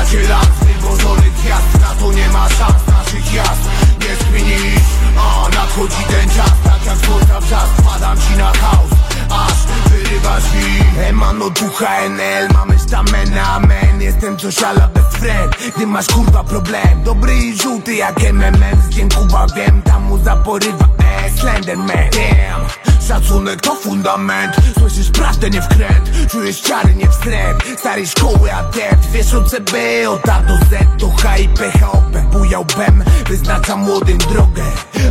macie lat wywożonych gwiazd, na to nie ma szans naszych jazd. Nie zmienisz, nadchodzi ten czas, tak jak słońca wrzask, wpadam ci na chaos, aż wyrywasz mi. Emano ducha NL, mamy sztamena, amen. Jestem coś ala best friend, gdy masz kurwa problem. Dobry i żółty jak MMM, z Kuba wiem, tam mu zaporywa Slenderman, damn. Szacunek to fundament, słyszysz prawdę, nie wkręt. Czujesz ciary, nie wstręt, starej szkoły adept. Wiesz o CB, od A do Z, to H i PHOP. Bujał BEM, wyznacza młodym drogę.